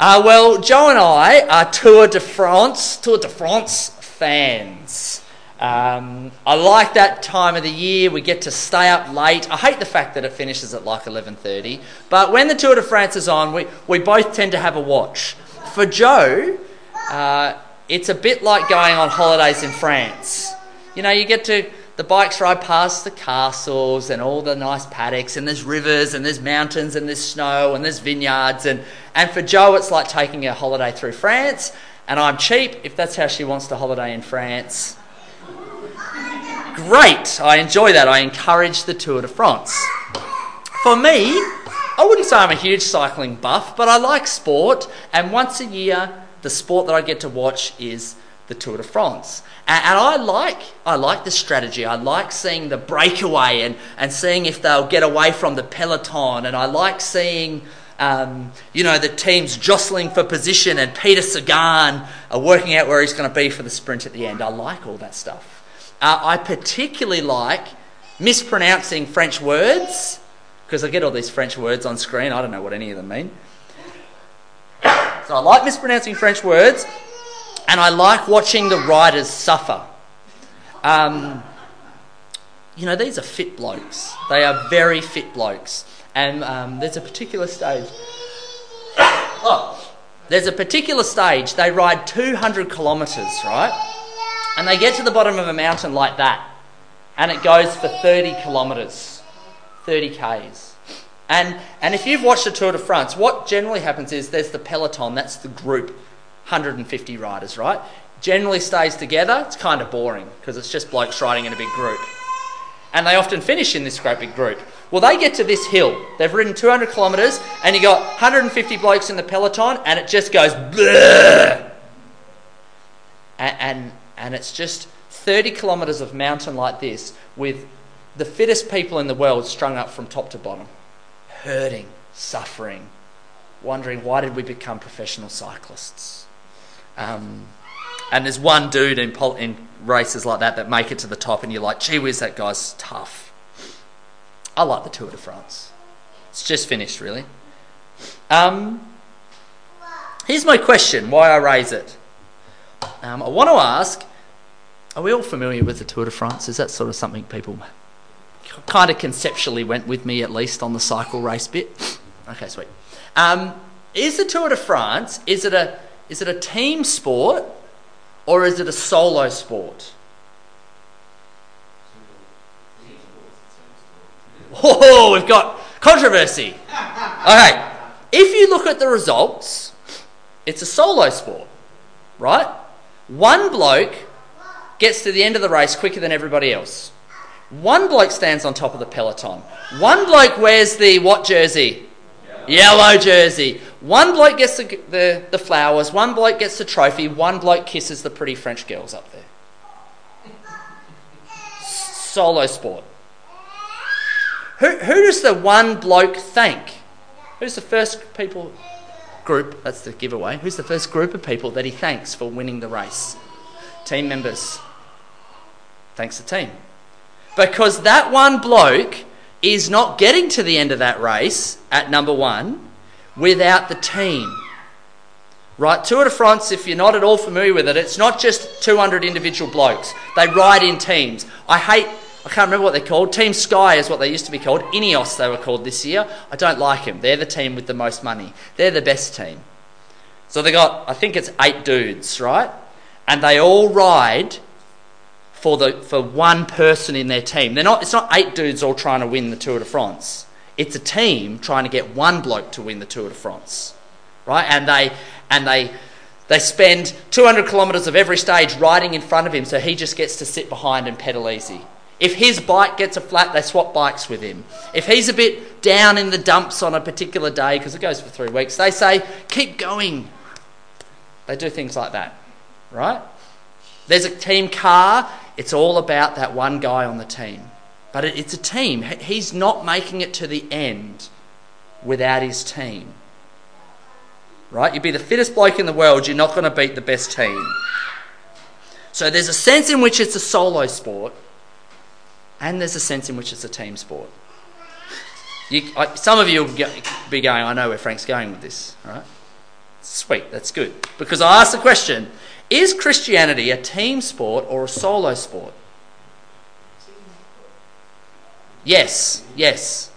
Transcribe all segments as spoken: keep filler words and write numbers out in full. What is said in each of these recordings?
Uh, well, Joe and I are Tour de France, Tour de France fans. Um, I like that time of the year. We get to stay up late. I hate the fact that it finishes at like eleven thirty. But when the Tour de France is on, we, we both tend to have a watch. For Joe, uh, it's a bit like going on holidays in France. You know, you get to... The bikes ride past the castles and all the nice paddocks, and there's rivers and there's mountains and there's snow and there's vineyards. And, and for Joe, it's like taking a holiday through France. And I'm cheap if that's how she wants to holiday in France. Great. I enjoy that. I encourage the Tour de France. For me, I wouldn't say I'm a huge cycling buff, but I like sport. And once a year, the sport that I get to watch is the Tour de France. And, and I like I like the strategy. I like seeing the breakaway and, and seeing if they'll get away from the peloton. And I like seeing, um, you know, the teams jostling for position and Peter Sagan are working out where he's going to be for the sprint at the end. I like all that stuff. Uh, I particularly like mispronouncing French words, because I get all these French words on screen. I don't know what any of them mean. So I like mispronouncing French words. And I like watching the riders suffer. Um, you know, these are fit blokes. They are very fit blokes. And um, there's a particular stage. Oh, there's a particular stage. They ride two hundred kilometres, right? And they get to the bottom of a mountain like that. And it goes for thirty kilometres. thirty kays. And, and if you've watched the Tour de France, what generally happens is there's the peloton. That's the group. one hundred fifty riders, right? Generally stays together. It's kind of boring because it's just blokes riding in a big group. And they often finish in this great big group. Well, they get to this hill. They've ridden two hundred kilometres and you got one hundred fifty blokes in the peloton and it just goes bleh. And, and, and it's just thirty kilometres of mountain like this with the fittest people in the world strung up from top to bottom. Hurting, suffering, wondering why did we become professional cyclists? Um, and there's one dude in, pol- in races like that that make it to the top and you're like, gee whiz, that guy's tough. I like the Tour de France. It's just finished, really. Um, here's my question, why I raise it. Um, I want to ask, are we all familiar with the Tour de France? Is that sort of something people kind of conceptually went with me, at least, on the cycle race bit? Okay, sweet. Um, is the Tour de France, is it a is it a team sport or is it a solo sport? Oh, we've got controversy. Okay, if you look at the results, it's a solo sport, right? One bloke gets to the end of the race quicker than everybody else. One bloke stands on top of the peloton. One bloke wears the what jersey? Yellow jersey. One bloke gets the, the, the flowers, one bloke gets the trophy, one bloke kisses the pretty French girls up there. Solo sport. Who, who does the one bloke thank? Who's the first people group, that's the giveaway, who's the first group of people that he thanks for winning the race? Team members. Thanks the team. Because that one bloke is not getting to the end of that race at number one without the team. Right, Tour de France, if you're not at all familiar with it, it's not just two hundred individual blokes. They ride in teams. I hate, I can't remember what they're called. Team Sky is what they used to be called. Ineos they were called this year. I don't like them. They're the team with the most money. They're the best team. So they got, I think it's eight dudes, right? And they all ride for the for one person in their team. They're not. It's not eight dudes all trying to win the Tour de France. It's a team trying to get one bloke to win the Tour de France, right? And they and they they spend two hundred kilometres of every stage riding in front of him, so he just gets to sit behind and pedal easy. If his bike gets a flat, they swap bikes with him. If he's a bit down in the dumps on a particular day, because it goes for three weeks, they say, keep going. They do things like that, right? There's a team car. It's all about that one guy on the team. But it, it's a team. He's not making it to the end without his team. Right? You'd be the fittest bloke in the world, you're not going to beat the best team. So there's a sense in which it's a solo sport, and there's a sense in which it's a team sport. You, I, some of you will be going, I know where Frank's going with this, right? Sweet, that's good. Because I asked the question, is Christianity a team sport or a solo sport? Yes, yes.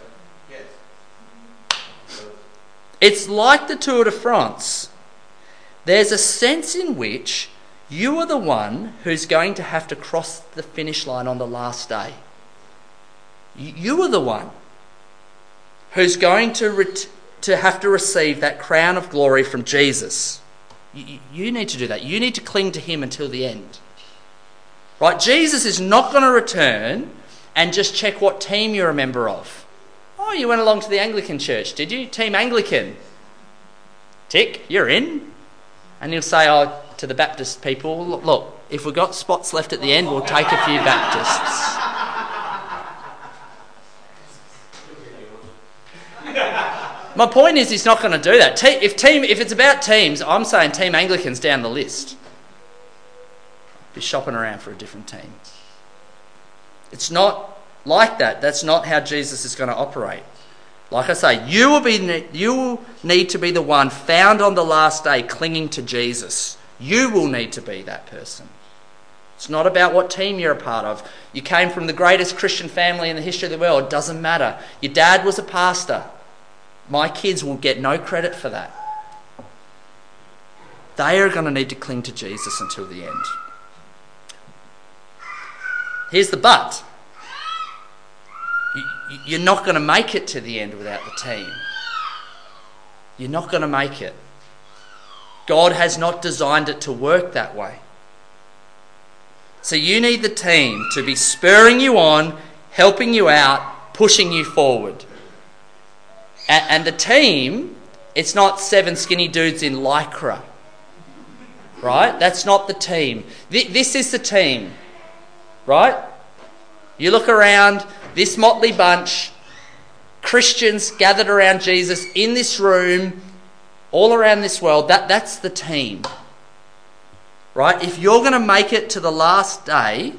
It's like the Tour de France. There's a sense in which you are the one who's going to have to cross the finish line on the last day. You are the one who's going to ret- to have to receive that crown of glory from Jesus. You, you need to do that. You need to cling to him until the end. Right? Jesus is not going to return and just check what team you're a member of. Oh, you went along to the Anglican church, did you? Team Anglican. Tick, you're in. And he'll say, oh, to the Baptist people, look, look, if we've got spots left at the end, we'll take a few Baptists. My point is, he's not going to do that. Te- if team, if it's about teams, I'm saying Team Anglican's down the list. Be shopping around for a different team. It's not like that. That's not how Jesus is going to operate. Like I say, you will be, you will need to be the one found on the last day clinging to Jesus. You will need to be that person. It's not about what team you're a part of. You came from the greatest Christian family in the history of the world. It doesn't matter. Your dad was a pastor. My kids will get no credit for that. They are going to need to cling to Jesus until the end. Here's the but. You're not going to make it to the end without the team. You're not going to make it. God has not designed it to work that way. So you need the team to be spurring you on, helping you out, pushing you forward. And the team, it's not seven skinny dudes in Lycra. Right? That's not the team. This is the team. Right? You look around, this motley bunch, Christians gathered around Jesus in this room, all around this world, that, that's the team. Right? If you're going to make it to the last day,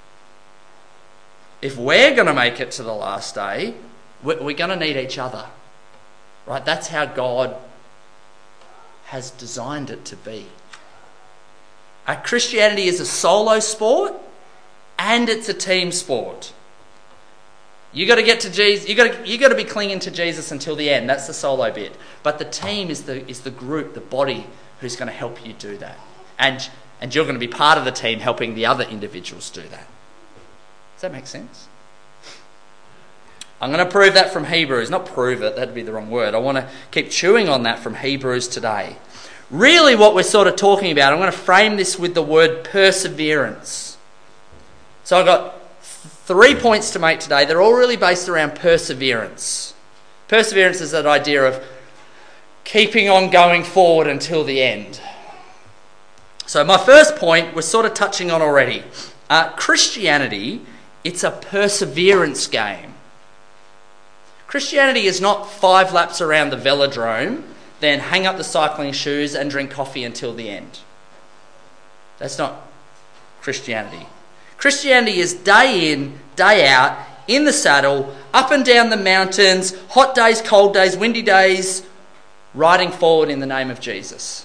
if we're going to make it to the last day, we're, we're going to need each other. Right? That's how God has designed it to be. Uh, Christianity is a solo sport and it's a team sport. You got to get to Jesus. You got to you got to be clinging to Jesus until the end. That's the solo bit. But the team is the is the group, the body, who's going to help you do that. And and you're going to be part of the team helping the other individuals do that. Does that make sense? I'm going to prove that from Hebrews. Not prove it, that'd be the wrong word. I want to keep chewing on that from Hebrews today. Really what we're sort of talking about, I'm going to frame this with the word perseverance. So I've got three points to make today. They're all really based around perseverance. Perseverance is that idea of keeping on going forward until the end. So my first point we're sort of touching on already. Uh, Christianity, it's a perseverance game. Christianity is not five laps around the velodrome, then hang up the cycling shoes and drink coffee until the end. That's not Christianity. Christianity is day in, day out, in the saddle, up and down the mountains, hot days, cold days, windy days, riding forward in the name of Jesus.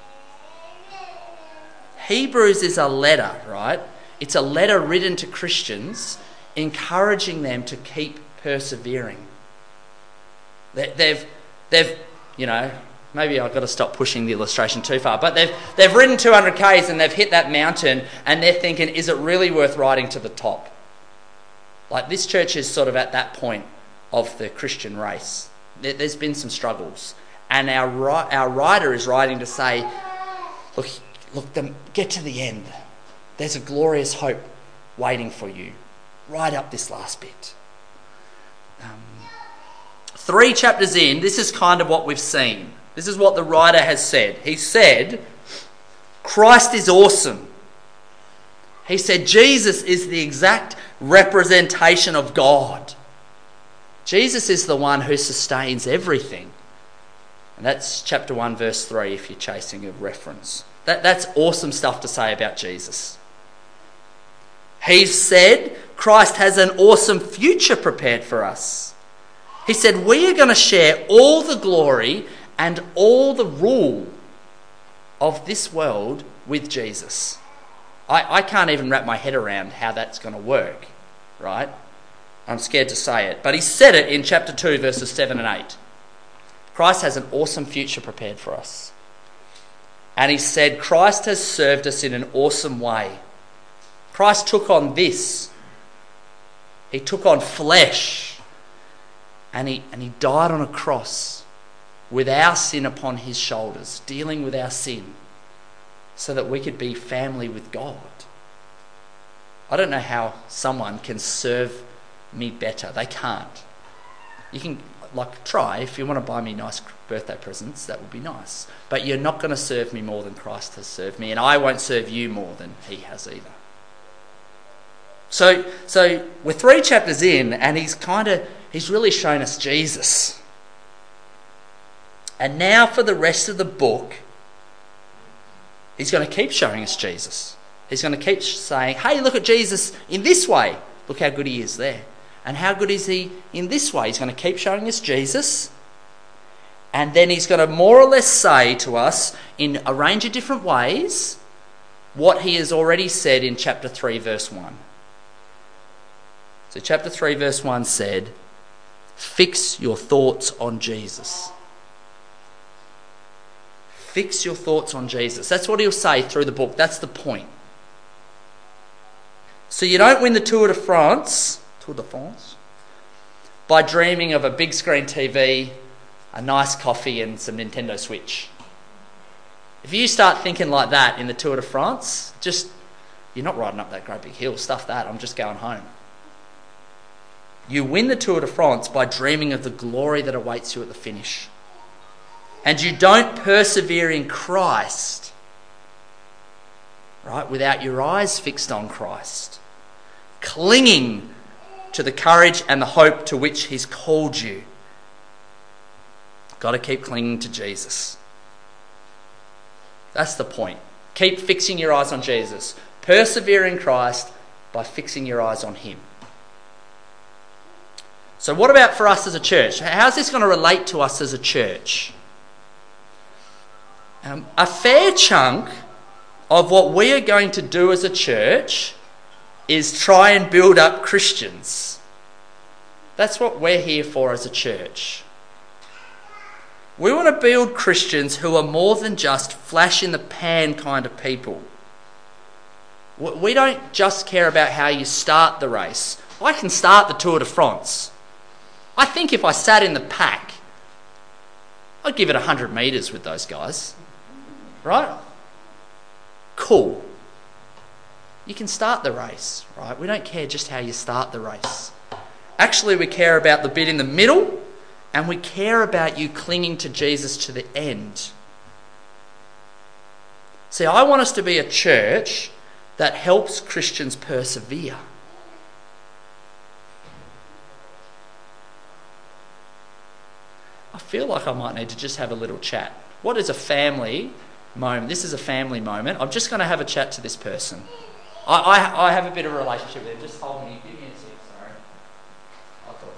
Hebrews is a letter, right? It's a letter written to Christians encouraging them to keep persevering. They've, they've, you know, maybe I've got to stop pushing the illustration too far, but they've they've ridden two hundred kays and they've hit that mountain and they're thinking, is it really worth riding to the top? Like this church is sort of at that point of the Christian race. There's been some struggles, and our our rider is riding to say, look, look, them, get to the end. There's a glorious hope waiting for you. Ride up this last bit. Um, Three chapters in, this is kind of what we've seen. This is what the writer has said. He said, Christ is awesome. He said, Jesus is the exact representation of God. Jesus is the one who sustains everything. And that's chapter one, verse three, if you're chasing a reference. That, that's awesome stuff to say about Jesus. He said, Christ has an awesome future prepared for us. He said, we are going to share all the glory and all the rule of this world with Jesus. I, I can't even wrap my head around how that's going to work, right? I'm scared to say it. But he said it in chapter two, verses seven and eight. Christ has an awesome future prepared for us. And he said, Christ has served us in an awesome way. Christ took on this. He took on flesh. And he, and he died on a cross with our sin upon his shoulders, dealing with our sin, so that we could be family with God. I don't know how someone can serve me better. They can't. You can, like, try. If you want to buy me nice birthday presents, that would be nice. But you're not going to serve me more than Christ has served me, and I won't serve you more than he has either. So, so we're three chapters in, and he's kind of, he's really shown us Jesus. And now for the rest of the book, he's going to keep showing us Jesus. He's going to keep saying, hey, look at Jesus in this way. Look how good he is there. And how good is he in this way? He's going to keep showing us Jesus. And then he's going to more or less say to us in a range of different ways what he has already said in chapter three, verse one. So chapter three, verse one said, fix your thoughts on Jesus. Fix your thoughts on Jesus. That's what he'll say through the book. That's the point. So you don't win the Tour de France, Tour de France, by dreaming of a big screen T V, a nice coffee and some Nintendo Switch. If you start thinking like that in the Tour de France, just, you're not riding up that great big hill. Stuff that. I'm just going home. You win the Tour de France by dreaming of the glory that awaits you at the finish. And you don't persevere in Christ, right, without your eyes fixed on Christ, clinging to the courage and the hope to which he's called you. Got to keep clinging to Jesus. That's the point. Keep fixing your eyes on Jesus. Persevere in Christ by fixing your eyes on him. So what about for us as a church? How's this going to relate to us as a church? Um, a fair chunk of what we are going to do as a church is try and build up Christians. That's what we're here for as a church. We want to build Christians who are more than just flash in the pan kind of people. We don't just care about how you start the race. I can start the Tour de France. I think if I sat in the pack, I'd give it one hundred metres with those guys. Right? Cool. You can start the race, right? We don't care just how you start the race. Actually, we care about the bit in the middle, and we care about you clinging to Jesus to the end. See, I want us to be a church that helps Christians persevere. I feel like I might need to just have a little chat. What is a family moment? This is a family moment. I'm just going to have a chat to this person. I, I, I have a bit of a relationship with them. Just hold me. Give me a sec, sorry. I'll talk.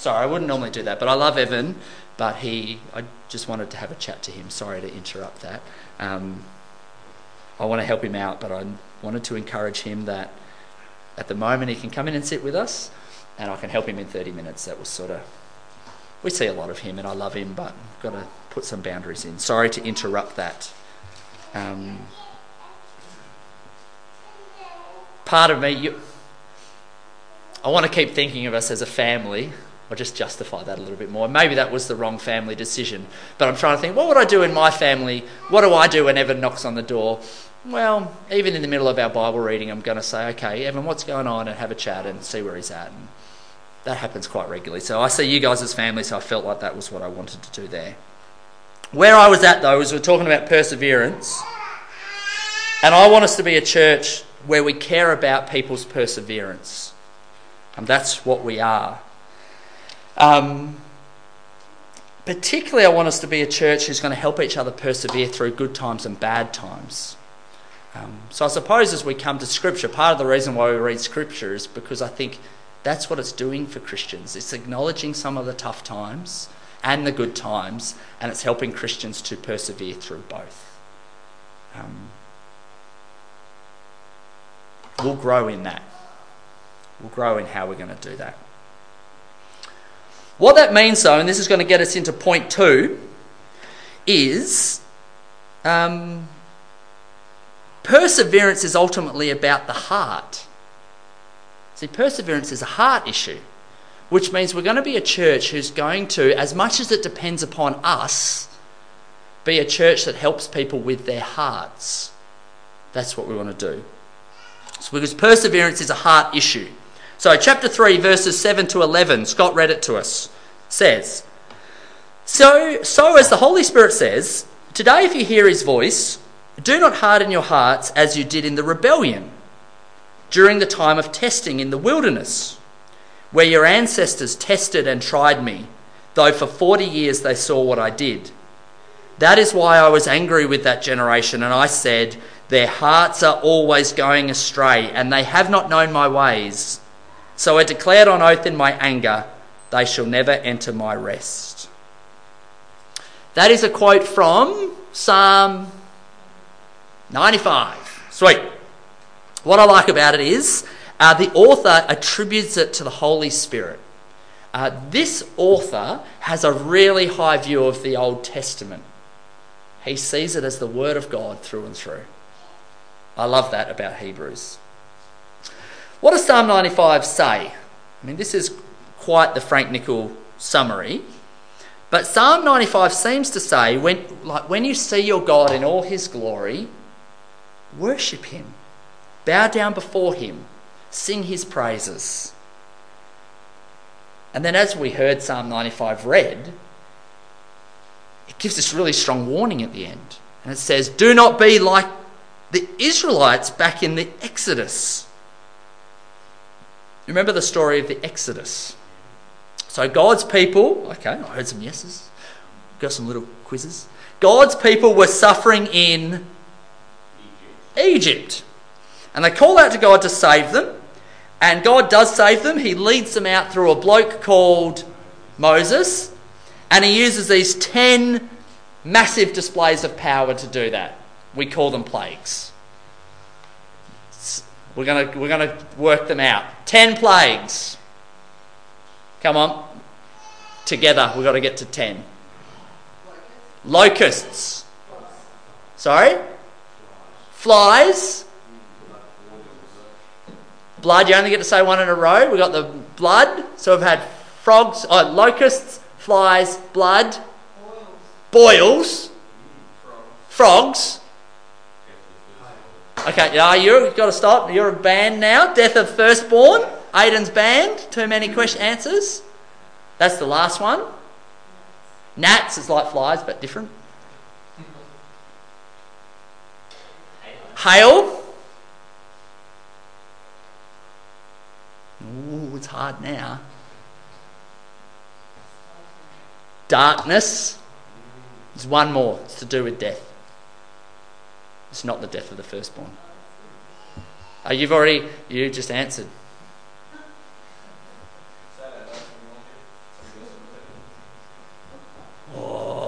Sorry, I wouldn't normally do that, but I love Evan, but he, I just wanted to have a chat to him. Sorry to interrupt that. Um, I want to help him out, but I wanted to encourage him that at the moment he can come in and sit with us, and I can help him in thirty minutes. That was sort of, we see a lot of him, and I love him, but I've got to put some boundaries in. Sorry to interrupt that. Um, part of me, you, I want to keep thinking of us as a family. I'll just justify that a little bit more. Maybe that was the wrong family decision, but I'm trying to think, what would I do in my family? What do I do when Evan knocks on the door? Well, even in the middle of our Bible reading, I'm going to say, okay, Evan, what's going on? And have a chat and see where he's at. And that happens quite regularly. So I see you guys as family, so I felt like that was what I wanted to do there. Where I was at, though, is we're talking about perseverance. And I want us to be a church where we care about people's perseverance. And that's what we are. Um, particularly, I want us to be a church who's going to help each other persevere through good times and bad times. Um, so I suppose as we come to Scripture, part of the reason why we read Scripture is because I think that's what it's doing for Christians. It's acknowledging some of the tough times and the good times, and it's helping Christians to persevere through both. Um, we'll grow in that. We'll grow in how we're going to do that. What that means, though, and this is going to get us into point two, is um, perseverance is ultimately about the heart. See, perseverance is a heart issue, which means we're going to be a church who's going to, as much as it depends upon us, be a church that helps people with their hearts. That's what we want to do. So, because perseverance is a heart issue. So chapter three, verses seven to eleven, Scott read it to us, says, So, so as the Holy Spirit says, today if you hear his voice, do not harden your hearts as you did in the rebellion, during the time of testing in the wilderness, where your ancestors tested and tried me, though for forty years they saw what I did. That is why I was angry with that generation, and I said, their hearts are always going astray, and they have not known my ways. So I declared on oath in my anger, they shall never enter my rest. That is a quote from Psalm ninety-five. Sweet. What I like about it is uh, the author attributes it to the Holy Spirit. Uh, this author has a really high view of the Old Testament. He sees it as the Word of God through and through. I love that about Hebrews. What does Psalm ninety-five say? I mean, this is quite the Frank Nicol summary. But Psalm ninety-five seems to say, when, like, when you see your God in all his glory, worship him. Bow down before him. Sing his praises. And then as we heard Psalm ninety-five read, it gives this really strong warning at the end. And it says, do not be like the Israelites back in the Exodus. Remember the story of the Exodus. So God's people, okay, I heard some yeses, got some little quizzes. God's people were suffering in Egypt. Egypt. And they call out to God to save them. And God does save them. He leads them out through a bloke called Moses. And he uses these ten massive displays of power to do that. We call them plagues. We're going to we're going to work them out. Ten plagues. Come on. Together, we've got to get to ten. Locusts. Sorry? Flies. Blood. You only get to say one in a row. We've got the blood. So we've had frogs, oh, locusts, flies, blood, boils, frogs. Okay, yeah, you've got to stop. You're a band now. Death of firstborn. Aiden's band. Too many question answers. That's the last one. Gnats is like flies, but different. Hail. Ooh, it's hard now. Darkness. There's one more. It's to do with death. It's not the death of the firstborn. Oh, you've already, you just answered.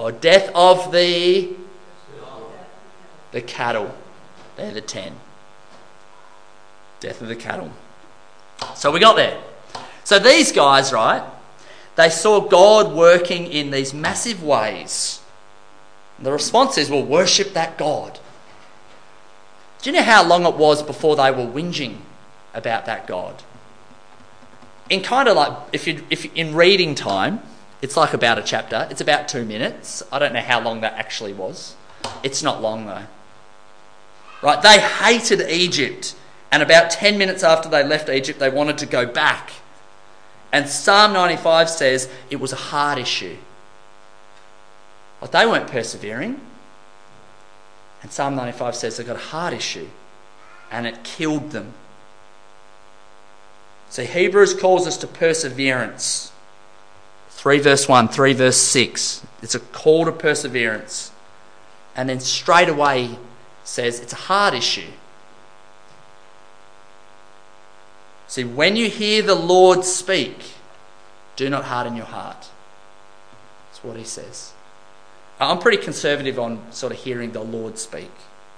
Or death of the, the cattle. They're the ten. Death of the cattle. So we got there. So these guys, right, they saw God working in these massive ways. And the response is, well, worship that God. Do you know how long it was before they were whinging about that God? In kind of like, if you if in reading time, it's like about a chapter. It's about two minutes. I don't know how long that actually was. It's not long though. Right? They hated Egypt. And about ten minutes after they left Egypt, they wanted to go back. And Psalm ninety-five says it was a hard issue. But they weren't persevering. And Psalm ninety-five says they've got a heart issue. And it killed them. So Hebrews calls us to perseverance. three verse one, three verse six. It's a call to perseverance. And then straight away says it's a hard issue. See, when you hear the Lord speak, do not harden your heart. That's what he says. I'm pretty conservative on sort of hearing the Lord speak.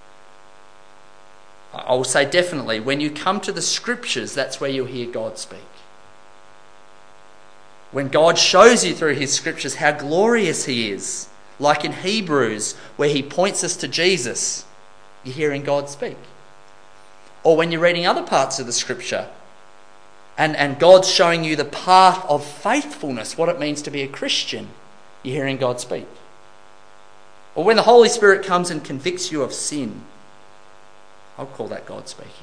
I will say definitely, when you come to the scriptures, that's where you'll hear God speak. When God shows you through his scriptures how glorious he is, like in Hebrews, where he points us to Jesus, you're hearing God speak. Or when you're reading other parts of the scripture, and, and God's showing you the path of faithfulness, what it means to be a Christian, you're hearing God speak. Or when the Holy Spirit comes and convicts you of sin, I'll call that God speaking.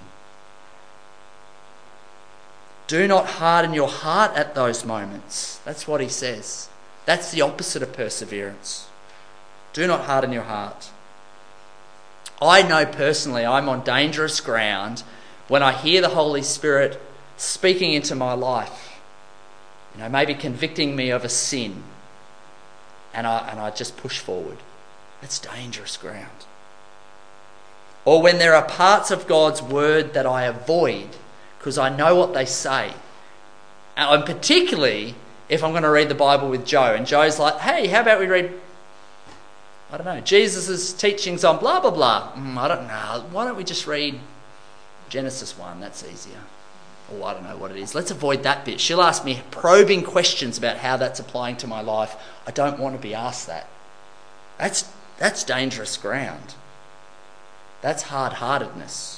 Do not harden your heart at those moments. That's what he says. That's the opposite of perseverance. Do not harden your heart. I know personally I'm on dangerous ground when I hear the Holy Spirit speaking into my life. You know, maybe convicting me of a sin. And I, and I just push forward. That's dangerous ground. Or when there are parts of God's word that I avoid because I know what they say. And particularly if I'm going to read the Bible with Joe and Joe's like, hey, how about we read, I don't know, Jesus' teachings on blah, blah, blah. Mm, I don't know. Why don't we just read Genesis one? That's easier. Or I don't know what it is. Let's avoid that bit. She'll ask me probing questions about how that's applying to my life. I don't want to be asked that. That's that's dangerous ground. That's hard-heartedness.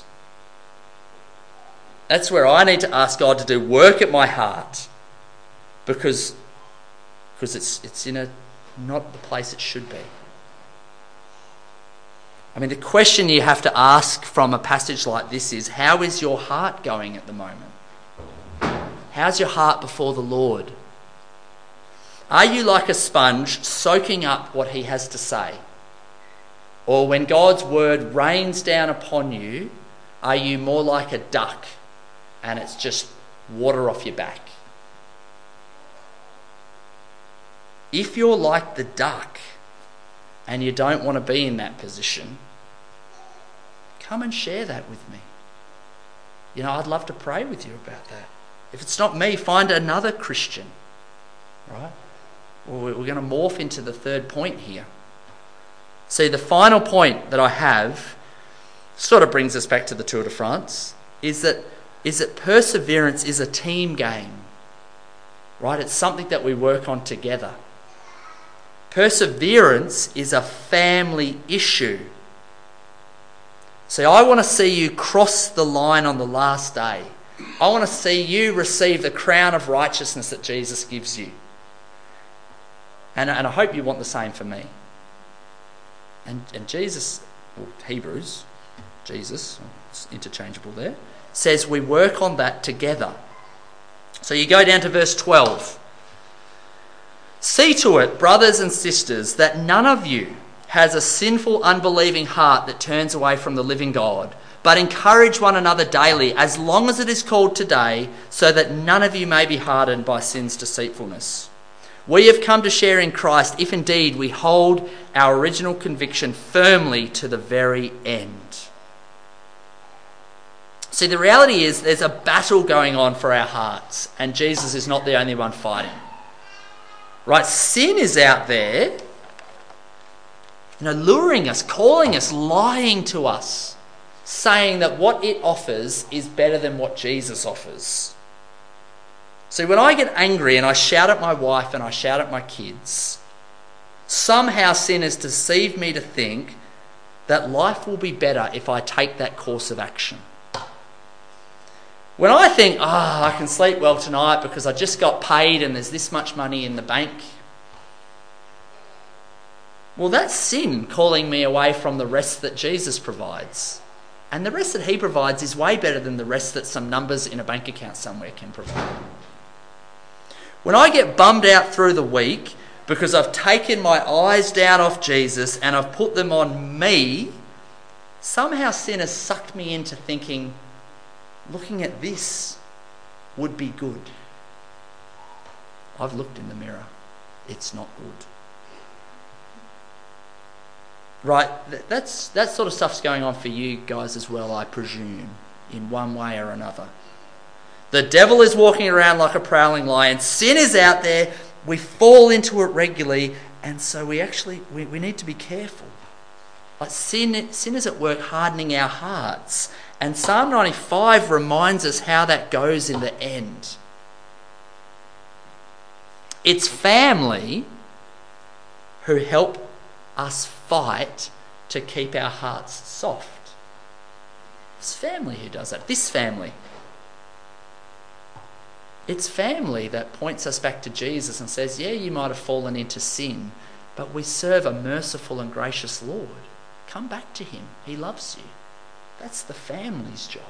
That's where I need to ask God to do work at my heart, because because it's it's in a not the place it should be. I mean, the question you have to ask from a passage like this is, how is your heart going at the moment? How's your heart before the Lord? Are you like a sponge soaking up what he has to say? Or when God's word rains down upon you, are you more like a duck and it's just water off your back? If you're like the duck and you don't want to be in that position, come and share that with me. You know, I'd love to pray with you about that. If it's not me, find another Christian, right? Well, we're going to morph into the third point here. See, the final point that I have sort of brings us back to the Tour de France, is that is that perseverance is a team game, right? It's something that we work on together. Perseverance is a family issue. See, I want to see you cross the line on the last day. I want to see you receive the crown of righteousness that Jesus gives you. And, and I hope you want the same for me. And, and Jesus, well, Hebrews, Jesus, it's interchangeable there, says we work on that together. So you go down to verse twelve. See to it, brothers and sisters, that none of you has a sinful, unbelieving heart that turns away from the living God, but encourage one another daily, as long as it is called today, so that none of you may be hardened by sin's deceitfulness. We have come to share in Christ if indeed we hold our original conviction firmly to the very end. See, the reality is there's a battle going on for our hearts, and Jesus is not the only one fighting. Right? Sin is out there, You know, luring us, calling us, lying to us, saying that what it offers is better than what Jesus offers. See, when I get angry and I shout at my wife and I shout at my kids, somehow sin has deceived me to think that life will be better if I take that course of action. When I think, ah, oh, I can sleep well tonight because I just got paid and there's this much money in the bank, well, that's sin calling me away from the rest that Jesus provides. And the rest that he provides is way better than the rest that some numbers in a bank account somewhere can provide. When I get bummed out through the week because I've taken my eyes down off Jesus and I've put them on me, somehow sin has sucked me into thinking, looking at this would be good. I've looked in the mirror. It's not good. Right, that's that sort of stuff's going on for you guys as well, I presume, in one way or another. The devil is walking around like a prowling lion. Sin is out there. We fall into it regularly, and so we actually we, we need to be careful. Like sin, sin is at work hardening our hearts, and Psalm ninety-five reminds us how that goes in the end. It's family who help us fight to keep our hearts soft. It's family who does that. This family. It's family that points us back to Jesus and says, yeah, you might have fallen into sin, but we serve a merciful and gracious Lord. Come back to him. He loves you. That's the family's job.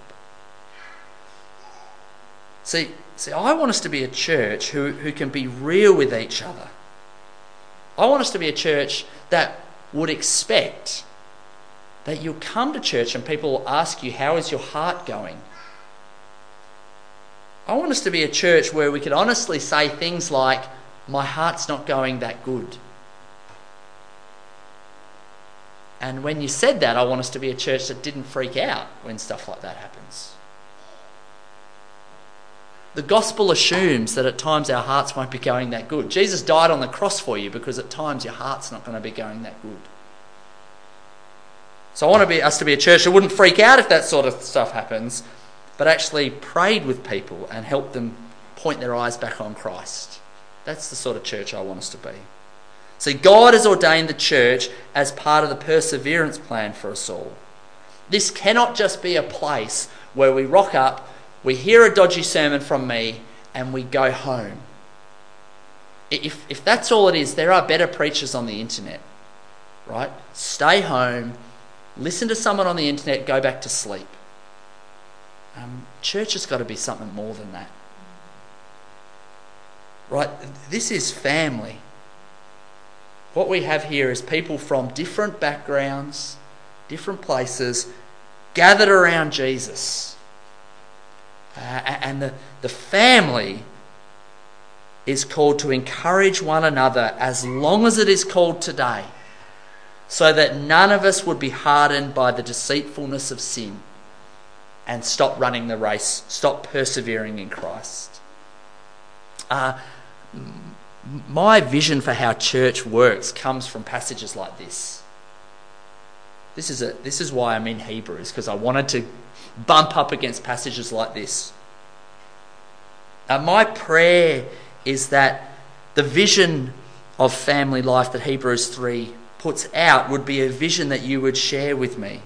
See, see, I want us to be a church who, who can be real with each other. I want us to be a church that would expect that you'll come to church and people will ask you, how is your heart going? I want us to be a church where we could honestly say things like, my heart's not going that good. And when you said that, I want us to be a church that didn't freak out when stuff like that happens. The gospel assumes that at times our hearts won't be going that good. Jesus died on the cross for you because at times your heart's not going to be going that good. So I want to be, us to be a church that wouldn't freak out if that sort of stuff happens, but actually prayed with people and helped them point their eyes back on Christ. That's the sort of church I want us to be. See, God has ordained the church as part of the perseverance plan for us all. This cannot just be a place where we rock up, we hear a dodgy sermon from me, and we go home. If, if that's all it is, there are better preachers on the internet, right? Stay home, listen to someone on the internet, go back to sleep. Um, church has got to be something more than that. Right? This is family. What we have here is people from different backgrounds, different places, gathered around Jesus. Uh, and the, the family is called to encourage one another as long as it is called today, so that none of us would be hardened by the deceitfulness of sin and stop running the race, stop persevering in Christ. Uh, my vision for how church works comes from passages like this. This is a, this is why I'm in Hebrews, because I wanted to bump up against passages like this. Uh, my prayer is that the vision of family life that Hebrews three puts out would be a vision that you would share with me.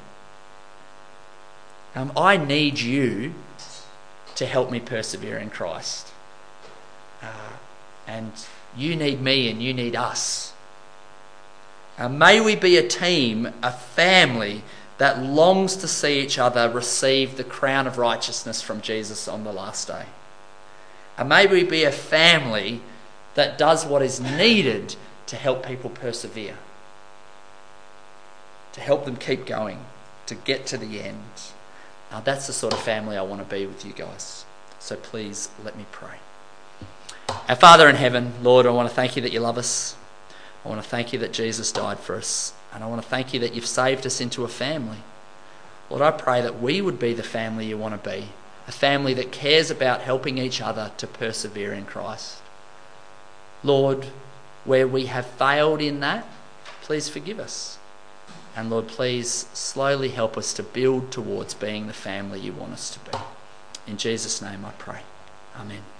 Um, I need you to help me persevere in Christ. Uh, and you need me and you need us. Uh, may we be a team, a family that longs to see each other receive the crown of righteousness from Jesus on the last day. And may we be a family that does what is needed to help people persevere, to help them keep going, to get to the end. Uh, that's the sort of family I want to be with you guys. So please let me pray. Our Father in heaven, Lord, I want to thank you that you love us. I want to thank you that Jesus died for us. And I want to thank you that you've saved us into a family. Lord, I pray that we would be the family you want to be. A family that cares about helping each other to persevere in Christ. Lord, where we have failed in that, please forgive us. And Lord, please slowly help us to build towards being the family you want us to be. In Jesus' name I pray. Amen.